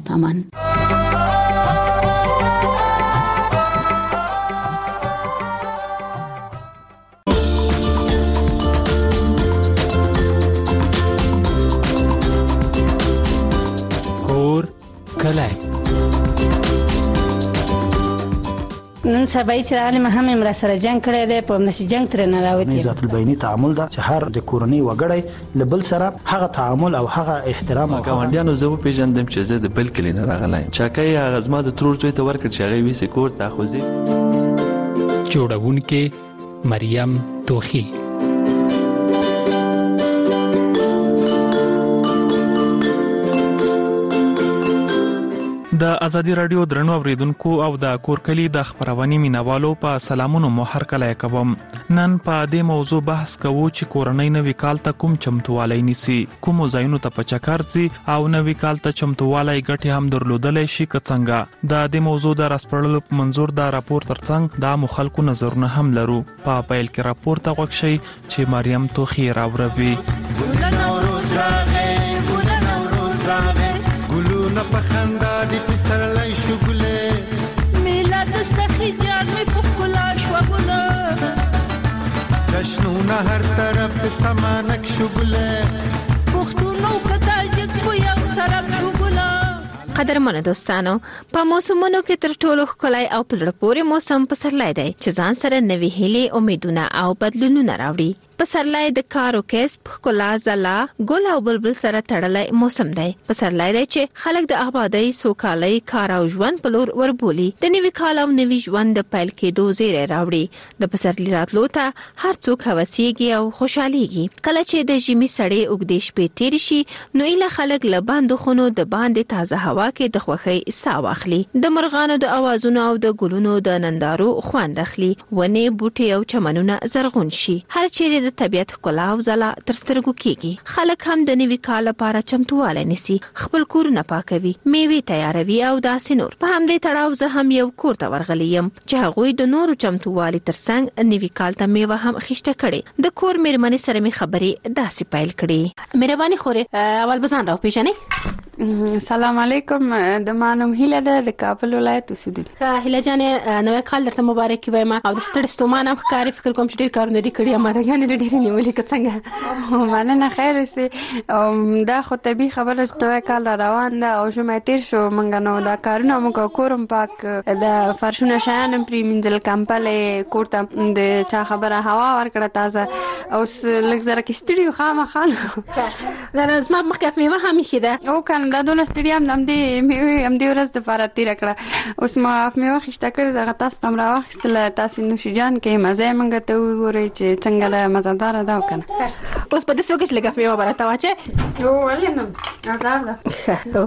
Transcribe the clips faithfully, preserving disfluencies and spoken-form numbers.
امان. کور کلی نن سبا چې عالم هم امر سره جنگ کړی دی په نشي جنگ تر نه راوتی. ذات البینی تعامل دا چې هر د کورنۍ وګړي لبل سره هغه تعامل او هغه احترام او ګاونډیانو زه په پیژندم چې زه د بل کلی نه راغلی چاکای هغه زما د ترور زوی ته ورکړ چې هغه ویسې کور ته خوځي. جوړونکې مریم توخی. د ازادي رادیو درنو اوریدونکو او د کورکلی د خبرونې مینوالو په سلامونو مو هر کله کوم. نن په دې موضوع بحث کوو چې کورنۍ نوي کال ته کوم چمتووالی نیسي، کوم ځایونو ته په چکر ځي او نوي کال ته چمتووالی ګټې هم درلودلی شي که څنګه. د دې موضوع د راسپړلو په منظور د راپور ترڅنګ د عامو خلکو نظرونه هم لرو. په پیل کې راپور ته غوږ شئ چې مریم توخی راوړوي. ګلونه په خندا دي پسرلی شګله میلاد سخی جان می په ښکلا شوګله جشنونه هر طرف سمانک شګله پښتونو کتاجک په یو طرف شګله. قدرمنو دوستانو، په موسمونو کې تر ټولو ښکلی او په زړه پورې موسم پسرلی دی چې ځان سره نوې هیلې، امیدونه او بدلونونه راوړي. پسرلی د کار او کسب، ښکلا، ځلا، ګل او بلبل سره تړلی موسم دی. پسرلی دی چې خلک د آبادۍ، سوکالۍ، کار او ژوند په لور وربولي. د نوي کال او نوي ژوند د پیل کېدو زیری راوړي. د پسرلي راتلو ته هر څوک هوسیږي او خوشحاليږي. کله چې د ژمي سړې اوږدې شپې تېرې شي نو ایله خلک له بندو خونو د باندې تازه هوا کې د خوښۍ ساه واخلي. د مرغانو د اوازونو او د ګلونو د نندارو خوند اخلي. ونې، بوټي او چمنونه زرغون شي. هر چیرې د طبیعت ښکلا او ځلا تر سترګو کېږي. خلک هم د نوي کال لپاره چمتووالی نیسي، خپل کورونه پاکوي، میوې تیاروي او داسې نور. په همدې تړاو زه هم یو کور ته ورغلی یم چې هغوی د نورو چمتووالي ترڅنګ نوي کال ته میوه هم خیشته کړې. د کور میرمنې سره مې خبرې داسې پیل کړې. مهرباني خورې اول بزان راو پیژنې. سلام علیکم، د مانم هیله ده د کابل ولایت اوسیدونکې. هیله جانې نوی کال درته مبارک وایم او د ستړي ستومان هم ښکاري. فکر کوم چې ډېر کارونه دي کړي ما ته یعنې ډېرې نیولې که څنګه. مننه خیر اوسې. دا خو طبیعي خبره چې نوی کال را روان ده او ژمی تېر شو موږ نو دا کارونه موږ کورم پاک د فرشونه شیان هم پرې مینځل، کمپلې کور ته د چا خبره هوا ورکړه تازه. اوس لږ ذره کې ستړي خامخا دا زما مخکې میوه هم ایښې ده. او کنه دا دونه ستړي هم همدې میوې همدې ورځ دپاره تېره کړه. اوس ما میوه خیشته کړې دغه تاسو ته هم راواخیستله. تاسې نوشیجان کوئ، مزه یې موږ ته وګورئ چې څنګه ده، مزهداره ده او که نه. اوس په داسې وکړه چې لږه میوه به راته واچوې. او ولې نه عذاب ده.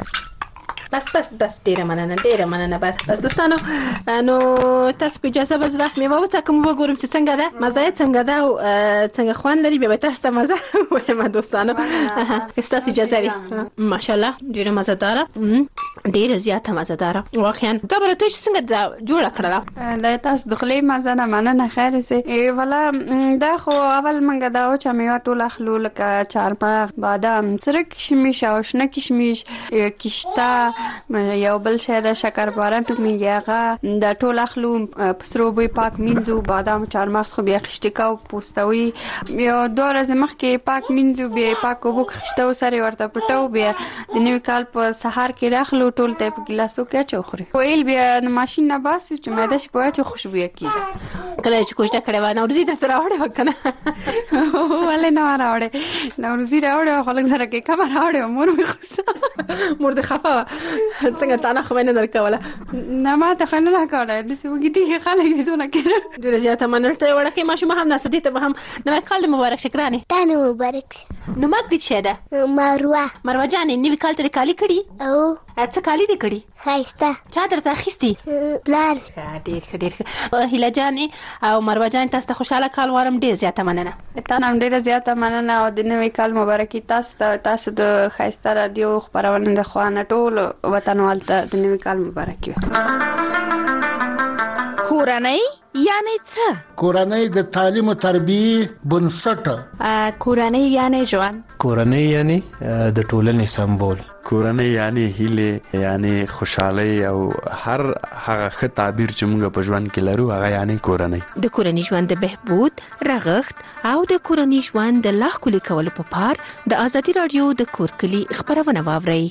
بس بس بس ډیره مننه ډیره مننه. بس بس دوستانو، نو تاسو په اجازه به زه میوه وڅکم وګورم چې څنګه ده، مزه یې څنګه ده او څنګه خوند لري. بیا به تاسو ته مزه وایم دوستانو. تاسو اجازه وي. ماشاءالله ډیره مزهداره، ډیره زیاته مزهداره واقعا. دا به تاسو څنګه جوړه کړله؟ دا تاسو د خپلې مزه نه مننه. خیر اوسې. ولا دا خو اول موږ دا او چې میوه ټول اخلو لکه چارمغز، بادام، سره کشمش او شنه کشمش، کشته، یو بل شی د شکرپاره ټومیږي هغه دا ټول اخلو، په سرو بوی پاک مینځو. بادام، چارمغز خو بیا خیشته کوو، پوستوي. یو دوه ورځې مخکې پاک مینځو، بیا پاک اوبو خیشته سره ورته پټو. بیا د نوي کال په سهار کې راخلو، ټول ته په ګلاسو کې اچو خوري. ویل بیا د ماشین نه باسو چې معده شي په اچو خوشبويه کیږي. کله چې کوشته کړې و نوروزي درته راوړې وکنه. ولې نه راوړې؟ نوروزي راوړې خو لږ سره کې کم راوړې. مور مې خوسته، مور دې خفه څنګه تانه خو نه درکوله. نه ما ته خنه نه کوله. د څه وګړي خلک دې دونه کړه. ډېر زیاته منلته وړکه ماشوم هم ناس دې ته به هم نوی کال مبارک شکرانه. تانه مبارک. نو مګ دې شه ده مروه. مروه جانې نوی کال ته کالی کړي؟ او څه کالی دې کړي؟ خایسته. چا درته اخیستي؟ بلار. ډېر ډېر. هیله جانې او مروه جان تاسو ته خوشاله کال وارم. ډېر زیاته مننه. تاسو هم ډېر زیاته مننه او د نوی کال مبارکي تاسو ته. تاسو د خایسته رادیو خبرونه د خوانه ټول وطنوال ته د نوی کال مبارکي. کورنۍ یعنی څه؟ کورنۍ د تعلیم او تربیې بنسټ. کورنۍ یعنی ژوند. کورنۍ یعنی د ټولنې سمبول. کورنۍ یعنی هیله، یعنی خوشحالي او هر هغه ښه تعبیر چې موږ په ژوند کې لرو هغه یعنی کورنۍ. د کورنۍ ژوند د بهبود، رغښت او د کورنۍ ژوند د لا ښکلي کولو په پار د ازادي رادیو د کور کلي خبرونه واورئ.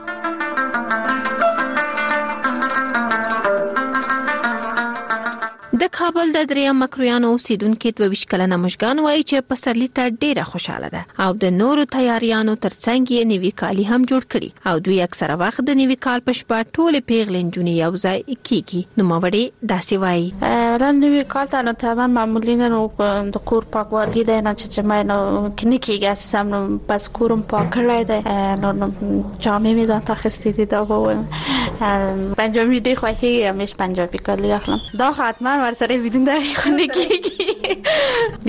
د کابل د دریم مکرویانو اوسیدونکو دوه ویشت کلنه مشګان وایي چې پسرلی ته ډیره خوشاله ده او د نورو تیاریانو ترڅنګ یې نوي کالي هم جوړ کړي او دوی اکثره وخت د نوي کال په شپه ټولې پیغلې نجونې یو ځای کیږي. نو ماوړې داسې وایي ولن نوي کال ته نو طبعا معمولی نه د کور پاکوالی ده نه چې ما نو کني کېږي اساسا نو پس کورم پاک کړی ده نو جامې می ځان تخصیص دي دا و پنجابی ډیر خوښي همیش پنجابی کالي اخلم دا حتما ورسره بدون دقیق خونه کیږي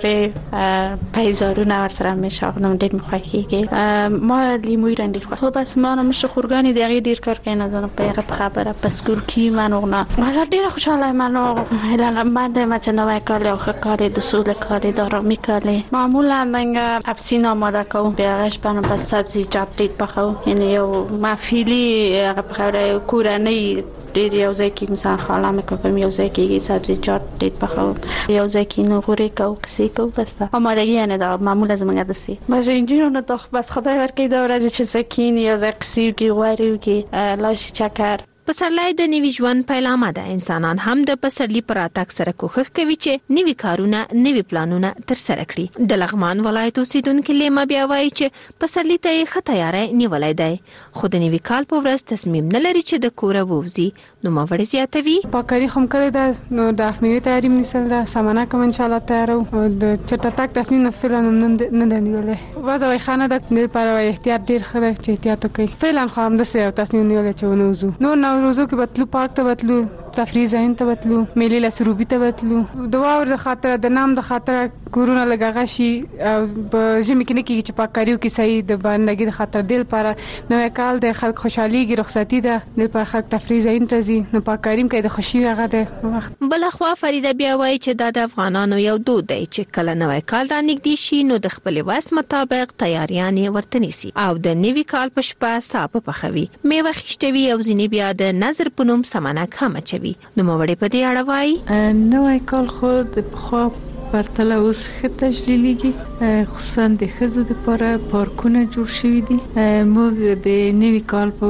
جوشواره پیزارونه ورسره میشاغنم ډیر مخواهیږي ما لیموی رنگ دیر خواه خب بس ما نمیشه خورگانی دقیق دیر کار که ندارم پیغه بخبره پسکور کی منو نه ولی دیر خوشحاله منو هلال من دیم چه نوی کالی و خکالی دسول کالی دارم میکالی معمولا من افسین آماده که بیاغش بانو بس سبزی جاب دید بخو یعنی یو مفیلی بخوره کورنی دیر یو ځای کې مثلا خاله مې کوم یو ځای کې سبزیجات ډېر پخوم یو ځای کې نو غوړي کو کسي کو بس آمادگی نه دا معمولا زمونږ دسي بس اینجوری نه دا بس خدای ورکړي دا ورځ چې سکین یو ځای کسي کې غوړي کې لاش چکر. پسرلی د نوي ژوند پیلامه ده. انسانان هم د پسرلی پر راتګ سره کوښښ کوي چې نوي کارونه نوي پلانونه تر سره کړي. د لغمان ولایت اوسیدونکو لیما بیا وایي چې پسرلی ته یې ښه تیاری نیولای دی خو د نوي کال په ورځ تصمیم نه لري چې د کوره ووځي. نو ماوړې زیاتوي پاکاري هم کړی ده نو د افمیوي تیاری نیسل ده سامانه کوم ان شاء الله تیارو د چټه تک تصمیم نه فعلا نه نه نیولای وځوي خانه د لپاره احتیاط ډیر خره چې احتیاط کوي فعلا خو هم د سه تصمیم نیولای چې ونوځو نو نو روزو کې بتلو پارک ته بتلو تفریح ځای ته بتلو میلې له سروبي ته بتلو د واور د خاطر د نام د خاطر کورونه لګاغه شي او په ژمي کې نه کېږي چې پاکاریو کې صحیح د باندې د خاطر دل لپاره نوې کال د خلک خوشحاليږي رخصتي ده د لپاره خلک تفریح ځای ته ځي نو پاکاریم کې د خوشي هغه د وخت. بل خو فریده بیا وایي چې دا د افغانانو یو دود دی چې کله نوې کال را نږدې شي نو د خپل واس مطابق تیاریان ورته نیسي او د نوي کال په شپه صاحب پخوي میوه خشتوي او ځینې بیا د نظر پونم سمانک هم چوي. نو موړې په دې اړه وایي نوې کال خو د خو پرتله اوس ښه تجلیلیږي خصوصا د ښځو لپاره پارکونه جوړ شوي دي. موږ د نوي کال په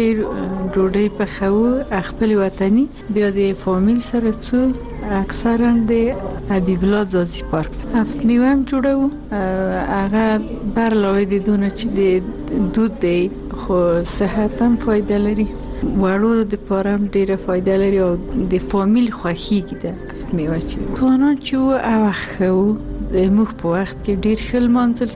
ورځ ډوډۍ پخوو خپل وطني بیا د فامیل سره څو اکثرا د حبیب الله ځاځي پارک هفت میوه هم جوړو هغه بر علاوه د دونه چې د دود دی خو صحت هم فایده لري وړو د پارم ډیره فایده لري او د فامیل خوښیږي د هفت میوه چې توانان چې او خو د موږ په وخت کې ډیر خل منزل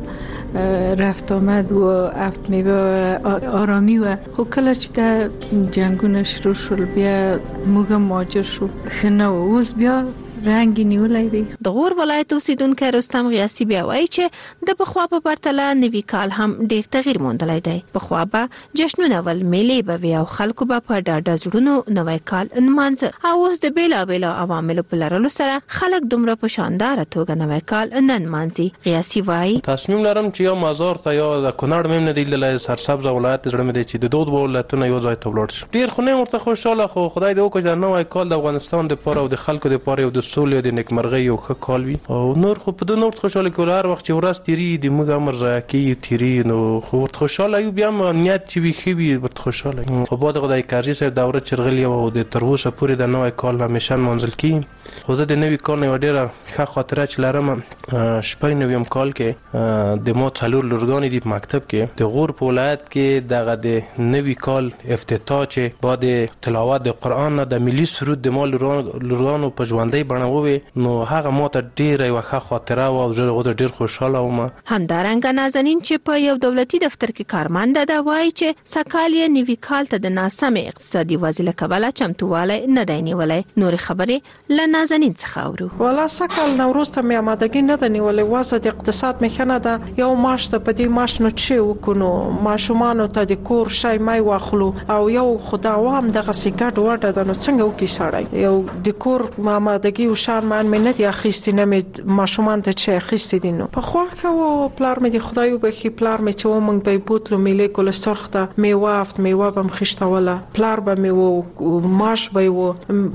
کېدو رفت آمد و هفت میوه آرامی و خو کله چې د جنگونه شروع شول بیا موږ مهاجر شو خنه و اوس بیا رنگی نیولای دی. د غور ولایت اوسیدونکو رستم غیاسی بیا وایي چې د بخوا په پرتله نوي کال هم ډیر تغییر موندلای دی. بخوا به جشنونه ول میلې به وی او خلکو به په ډاډه زړونو نوي کال نمانځه او اوس د بیلا بیلا عوامل په لرلو سره خلک دومره په شاندار توګه نوي کال نن مانځي. غیاسی وایي تصمیم لرم چې یا مزار ته یا د کونړ مم نه دی د سرسبز ولایت زړه مې دی چې د دوه ولایتونو یو ځای ته ولاړ شي. ډیر خو نه ورته خوشاله خو خدای دې وکړي د نوي کال د افغانستان لپاره او د خلکو لپاره او د سولې د نیکمرغۍ یو ښه کال وي او نور خو په دې نور خوشاله کول هر وخت چې ورځ تیری د موږ امر ځای کې تیری نو خو خوشاله یو بیا نیت چې وي خو وي ورته خوشاله خو بعد خدای کارجی صاحب دوره چرغلی او د تروسه پورې د نوې کال همیشه منزل کی خو زه د نوې کال نه ډیره ښه خاطره چې لرم شپږ نویم کال کې د مو څلور لورګانی دی مکتب کې د غور په ولایت کې دغه د نوې کال افتتاح چې بعد تلاوت د قران نه د ملي سرود د مال لورګانو په ژوندۍ بڼه رانه وې نو هغه ماته ډیره یو ښه خاطره و او زه ډیر خوشاله وم. همدارنګه نازنین چې په یو دولتي دفتر کې کارمند ده وایي چې سکال یې نوي کال ته د ناسمې اقتصادي وضع له کبله چمتووالی نه دی نیولی. نورې خبرې له نازنین څخه اورو. والا سکال نوروز ته مې آمادګي نه ده نیولې. وضع د اقتصاد مې ښه نه ده. یو معاش ته په دې معاش نو چې وکړو ماشومانو ته د کور شی مای واخلو او یو خدا وام دغه سیګاټ وړه د نو څنګه وکي سړی یو د کور آمادګي او شارمان مې نه دی اخیستې نه مې ماشومان ته چې اخیستې دي. نو په خواخه او پلار مې د خدای وبخي پلار مې چې و مونږ به بوتلو میلې کول سرخته میوه افت میوه بم خښتوله پلار به مې و ماش به و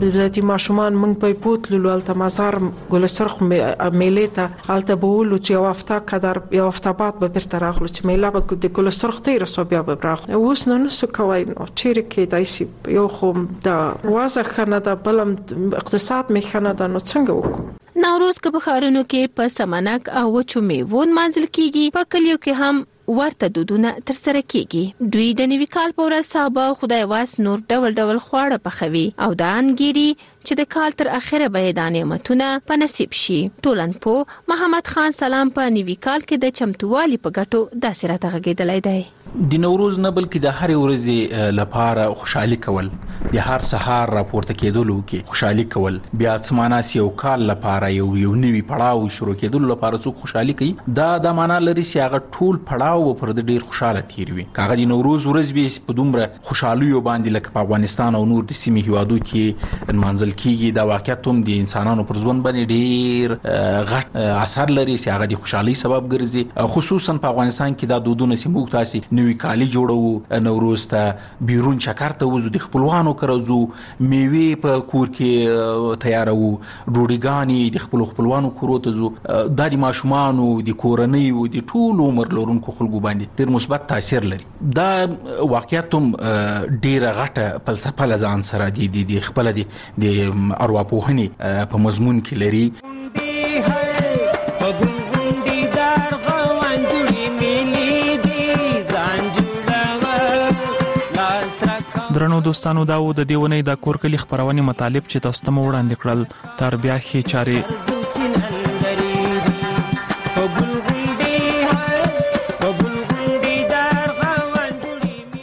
د ماشومان مونږ به بوتلو الته مزار ګل سرخ میلې ته الته بولو چې یو افتا قدر یو افتابات به برته راغلو چې میله به د ګل سرخ تیر سو بیا به راغلو. اوس نو نو کوي نو چیرې کې دایسي یو خو د وازه خنه د بلم اقتصاد می خنه د نو څنګه وکړو. نوروز که په ښارونو کې په سمنک او وچو میوو منځل کیږي په کلیو کې هم ورته دودونه تر سره کیږي. دوی د نوي کال په ورځ صحابه خدای واس نور ډول ډول خواړه پخوي او د انګيري چې د کال تر اخره به د نعمتونه په نصیب شي. ټولنپوه محمد خان سلام په نوي کال کې د چمتووالي په ګټو داسې راته غږېدلی دی. د نوروز نه بلکې د هر ورځې لپاره خوشحالي کول، د هر سهار راپورته کېدلو کې خوشحالي کول، بیا سماناس یو کال لپاره یو یو نوي پړاو شروع کېدلو لپاره څوک خوشحالي کوي. دا د معنا لري چې هغه ټول پړاو پر د ډیر خوشاله تیر وي. کاغه د نوروز ورځ به په دومره خوشحالي باندې لکه په افغانستان او نور د سیمې هیوادو کې منځل کیږي. دا واقعیت هم د انسانانو پر ژوند باندې ډیر غټ اثر لري چې هغه د خوشحالي سبب ګرځي. خصوصا په افغانستان کې دا دودونه سیموږ تاسو نوې کالی جوړو، نوروز ته بیرون چکر ته وزو، د خپلوانو کرزو، میوه په کور کې تیارو، ډوډۍ د خپل خپلوانو کورو ته زو. د دې ماشومانو د کورنۍ او د ټول عمر لرونکو خلکو باندې ډیر مثبت تاثیر لري. دا واقعیت هم ډیره غټه فلسفه لزان سره دی د خپل د ارواپوهنې په مضمون کې لري. درنو دوستانو دا و د دیونې د کورکلی خبرونه مطالب چې تاسو ته وړاندې کړل. تر بیا خې چاره